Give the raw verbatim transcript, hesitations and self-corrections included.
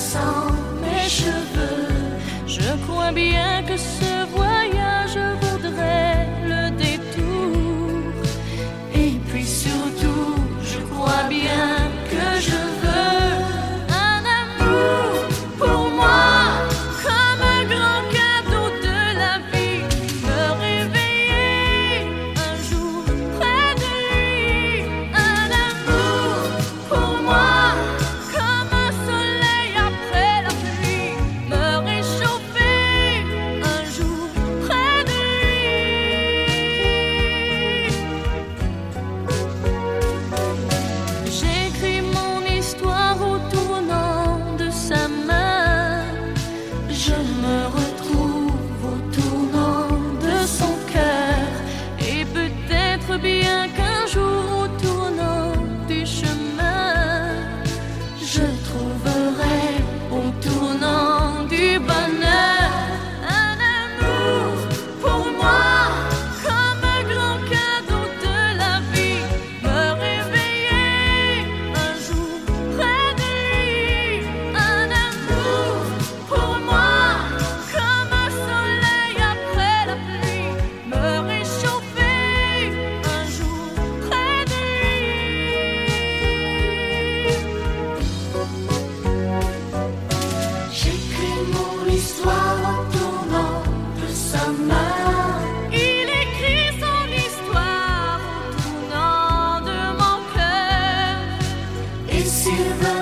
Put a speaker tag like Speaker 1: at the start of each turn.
Speaker 1: caressant mes cheveux. Je crois bien que ce voyage vaudrait le détour. Et puis surtout, je crois bien que je veux un amour pour moi, comme un grand cadeau de la vie. Me réveiller un jour près de lui. Un amour pour moi, comme un soleil après la pluie. Me réchauffer un jour près de lui. J'écris mon histoire au tournant de sa main. Je me retrouve au tournant de son cœur. Et peut-être bien qu'un jour au tournant du chemin, je trouverai au tournant du bonheur un amour pour moi, comme un grand cadeau de la vie. Me réveiller un jour près de lui. Un amour pour moi, comme un soleil après la pluie. Me réchauffer un jour près de lui. J'écris mon histoire au tournant de sa main. Il écrit son histoire au tournant de mon cœur. Et s'il veut